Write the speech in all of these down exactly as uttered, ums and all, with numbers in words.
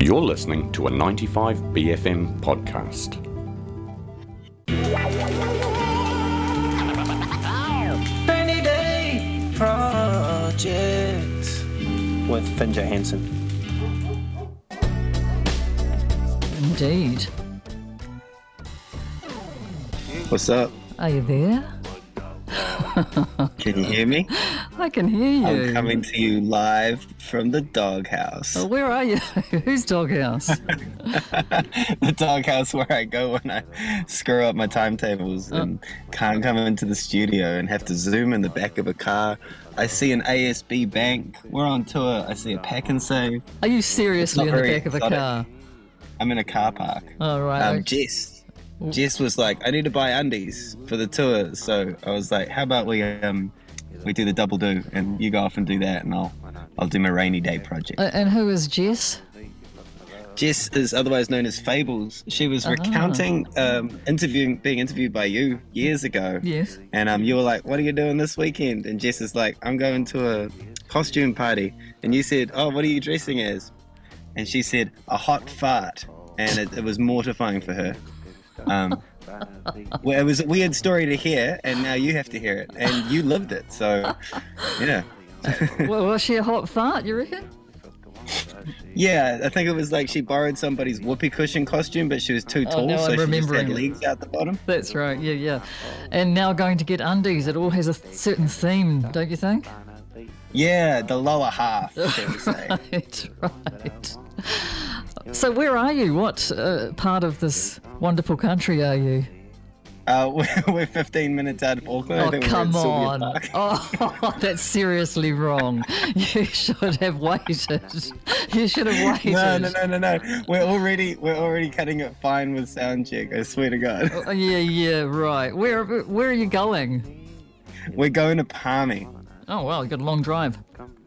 You're listening to a ninety-five B F M podcast. Rainy Day Project with Finn Johansson. Indeed. What's up? Are you there? Can you hear me? I can hear you. I'm coming to you live from the doghouse. Oh, where are you? Whose doghouse? The doghouse where I go when I screw up my timetables and oh. can't come into the studio and have to zoom in the back of a car. I see an A S B bank. We're on tour. I see a Pack and Save. Are you seriously in the back of a exotic. car? I'm in a car park. Oh, right. Um, Jess. Jess was like, I need to buy undies for the tour. So I was like, how about we um we do the double do and you go off and do that and I'll I'll do my rainy day project. Uh, and who is Jess? Jess is otherwise known as Fables. She was recounting um, interviewing being interviewed by you years ago. Yes. And um you were like, what are you doing this weekend? And Jess is like, I'm going to a costume party. And you said, oh, what are you dressing as? And she said, a hot fart. And it, it was mortifying for her. Um, well, it was a weird story to hear, and now you have to hear it, and you lived it, so yeah. Well, was she a hot fart, you reckon? Yeah, I think it was like she borrowed somebody's whoopee cushion costume, but she was too tall, oh, no, so I'm she just had it. legs out the bottom. That's right, yeah, yeah. And now going to get undies, it all has a certain theme, don't you think? Yeah, the lower half, shall we say. Right, right. So where are you? What uh, part of this wonderful country are you? Uh, we're, we're fifteen minutes out of Auckland. Oh, I think come we're on. Oh, that's seriously wrong. You should have waited. You should have waited. No, no, no, no, no. We're already, we're already cutting it fine with sound check, I swear to God. Oh, yeah, yeah, right. Where, where are you going? We're going to Palmy. Oh, well, you got a long drive.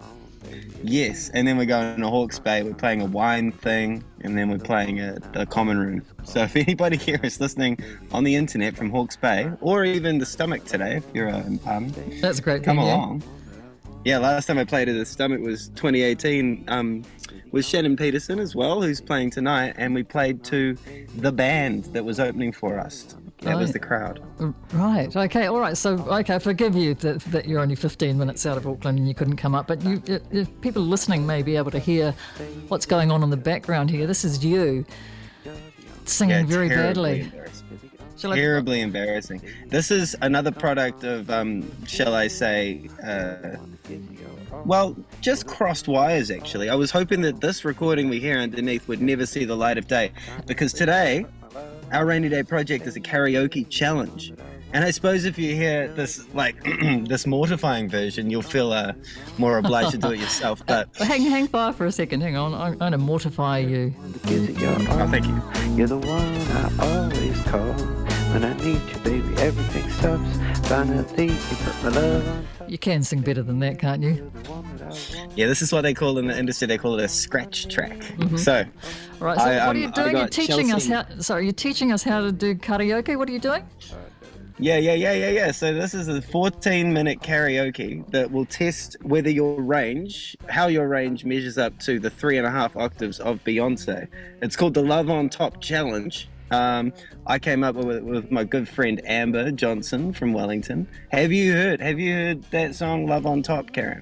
Yes, and then we're going to Hawke's Bay. We're playing a wine thing, and then we're playing at the Common Room. So if anybody here is listening on the internet from Hawke's Bay, or even the Stomach today, if you're uh, in Palmy, that's a great. Come thing, along. Yeah. yeah, last time I played at the Stomach was twenty eighteen um, with Shannon Peterson as well, who's playing tonight, and we played to the band that was opening for us. That oh, was the crowd. Right. Okay. All right. So, okay, forgive you that, that you're only fifteen minutes out of Auckland and you couldn't come up. But you, if people listening may be able to hear what's going on in the background here. This is you singing yeah, very terribly badly. Shall terribly I... embarrassing. This is another product of, um, shall I say, uh, well, just crossed wires, actually. I was hoping that this recording we hear underneath would never see the light of day, because today our rainy day project is a karaoke challenge. And I suppose if you hear this, like, this mortifying version, you'll feel uh, more obliged to do it yourself. But hang, hang fire for a second. Hang on. I'm going to mortify you. Oh, thank you. You're the one I always call when I need you, baby. Everything stops. Finally, you put my love on top. You can sing better than that, can't you? Yeah, this is what they call in the industry. They call it a scratch track. Mm-hmm. So, right. So I, what um, are you doing? You're teaching Chelsea. us how. Sorry, you're teaching us how to do karaoke. What are you doing? Yeah, yeah, yeah, yeah, yeah. So this is a fourteen-minute karaoke that will test whether your range, how your range measures up to the three and a half octaves of Beyonce. It's called the Love on Top Challenge. Um, I came up with it with my good friend Amber Johnson from Wellington. Have you heard? Have you heard that song Love on Top, Karen?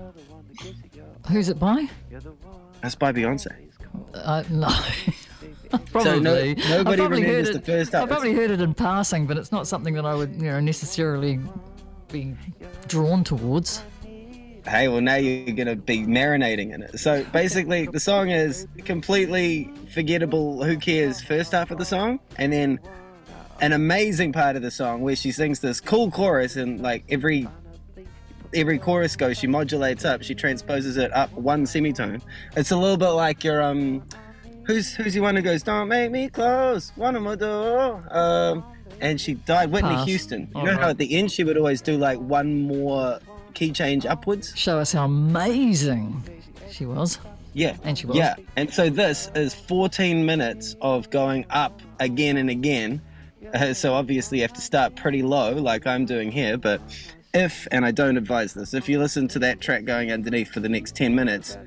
Who's it by? It's by Beyonce. Uh, no. Probably. So no, nobody probably remembers heard the it, first I time. probably heard it in passing, but it's not something that I would, you know, necessarily be drawn towards. Hey, well, now you're going to be marinating in it. So basically, the song is completely forgettable, who cares, first half of the song, and then an amazing part of the song where she sings this cool chorus, and like every every chorus goes, she modulates up, she transposes it up one semitone. It's a little bit like your, um, who's who's the one who goes, don't make me close, one more door, um, and she died, Whitney Pass. Houston. You All know right. how at the end she would always do like one more key change upwards? Show us how amazing she was. Yeah. And she was. Yeah. And so this is fourteen minutes of going up again and again. Uh, so obviously you have to start pretty low like I'm doing here. But if, and I don't advise this, if you listen to that track going underneath for the next ten minutes,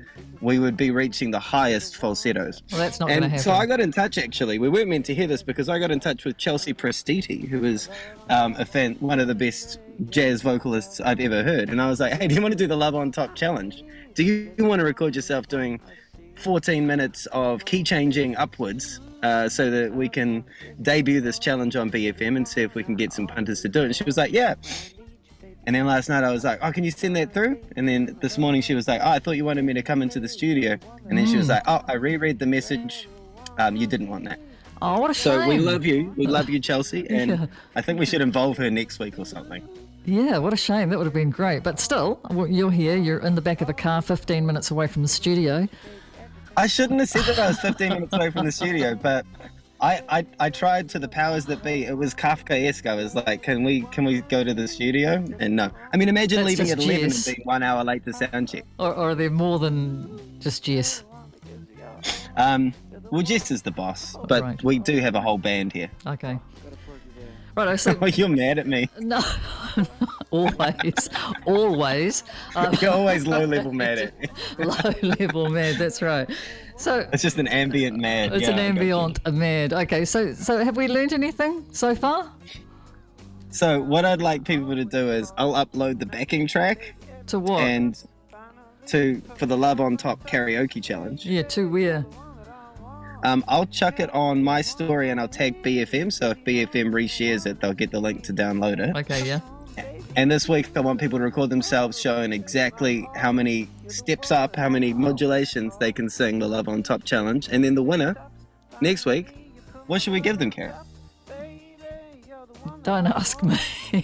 we would be reaching the highest falsettos. Well, that's not going to And happen. so I got in touch, actually. We weren't meant to hear this because I got in touch with Chelsea Prestiti, who is um, a fan, one of the best jazz vocalists I've ever heard. And I was like, hey, do you want to do the Love on Top challenge? Do you want to record yourself doing fourteen minutes of key changing upwards uh, so that we can debut this challenge on B F M and see if we can get some punters to do it? And she was like, yeah. And then last night I was like, oh, can you send that through? And then this morning she was like, oh, I thought you wanted me to come into the studio. And then mm. she was like, oh, I reread the message. Um, you didn't want that. Oh, what a shame. So we love you. We love you, Chelsea. And yeah. I think we should involve her next week or something. Yeah, what a shame. That would have been great. But still, you're here. You're in the back of a car fifteen minutes away from the studio. I shouldn't have said that I was fifteen minutes away from the studio, but I, I, I tried to the powers that be. It was Kafkaesque. I was like, can we can we go to the studio? And no. I mean, imagine That's leaving just at eleven Jess. and being one hour late to sound check. Or, or are there more than just Jess? Um, well, Jess is the boss, but Right. we do have a whole band here. Okay. Right, so Oh, you're mad at me. no, always, always. Um, You're always low-level mad at me. low level mad. That's right. So It's just an ambient mad. it's Yeah, an I got you. ambient a mad. Okay, so so have we learned anything so far? So what I'd like people to do is I'll upload the backing track To what? and to for the Love on Top karaoke challenge. yeah, to where? Um, I'll chuck it on my story and I'll tag B F M. So if B F M reshares it, they'll get the link to download it. Okay, yeah. And this week I want people to record themselves showing exactly how many steps up, how many modulations they can sing the Love on Top challenge. And then the winner next week, what should we give them, Karen? Don't ask me.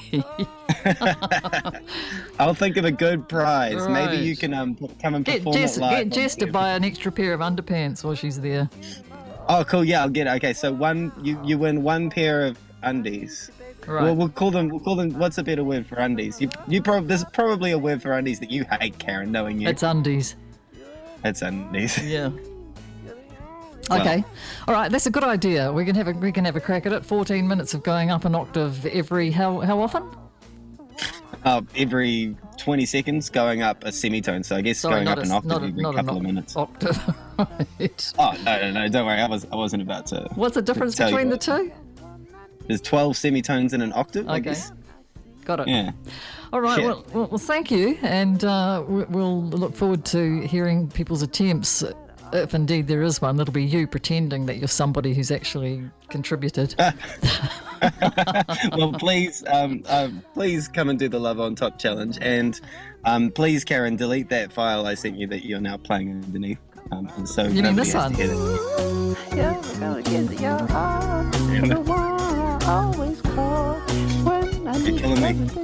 I'll think of a good prize. Maybe you Right. can um come and Get perform Jess, it live. get on Jess to B F M. buy an extra pair of underpants while she's there. Oh, cool. Yeah, I'll get it. Okay, so one you you win one pair of undies. Right. Well, we'll call them. We'll call them. What's a better word for undies? You you probably there's probably a word for undies that you hate, Karen. Knowing you, It's undies. it's undies. Yeah. Well. Okay. All right. That's a good idea. We can have a we can have a crack at it. Fourteen minutes of going up an octave every how how often? Uh, every twenty seconds, going up a semitone. So I guess Sorry, going not up a, an octave not a, every not couple an of minutes. octave. Right. Oh no, no, no! Don't worry. I was I wasn't about to. What's the difference tell you between the what. two? There's twelve semitones in an octave. I Okay. guess. Got it. Yeah. All right. Yeah. Well, well, well, thank you, and uh, we- we'll look forward to hearing people's attempts. If indeed there is one, it'll be you pretending that you're somebody who's actually contributed. Well, please, um, um, please come and do the Love on Top challenge, and um, please, Karen, delete that file I sent you that you're now playing underneath. Um, and so You mean nobody this has to one? hear that. You're gonna get your heart. The one I always call when I You're need killing me. everything.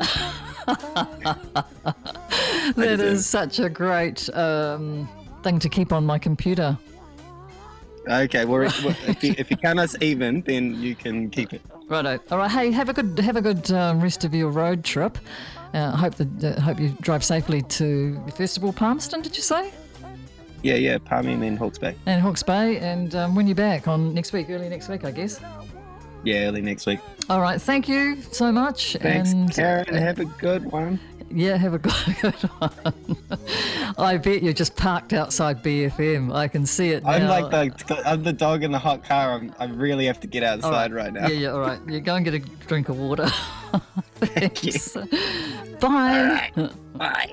That is such a great um, thing to keep on my computer. Okay, well, if you, if you count us even, then you can keep it. Righto. All right. Hey, have a good have a good um, rest of your road trip. Uh, I hope that uh, hope you drive safely to Festival Palmerston. Did you say? Yeah, yeah, Palmy and then Hawke's Bay. And Hawke's Bay. And um, when you're back on next week, early next week, I guess. Yeah, early next week. All right. Thank you so much. Thanks, and, Karen. uh, Have a good one. Yeah, have a good, good one. I bet you're just parked outside B F M. I can see it now. I'm like the I'm the dog in the hot car. I'm, I really have to get All outside right, now. Yeah, yeah, all right. You go and get a drink of water. Thanks. Bye. Bye.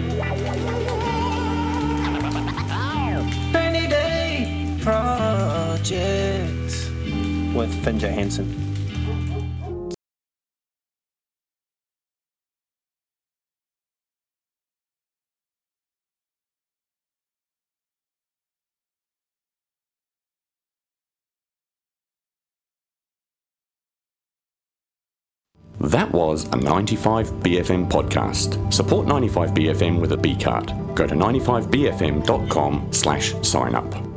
Rainy Day Project with Finn Johansson. That was a ninety-five B F M podcast. Support ninety-five B F M with a B card. Go to ninety-five B F M dot com slash sign up.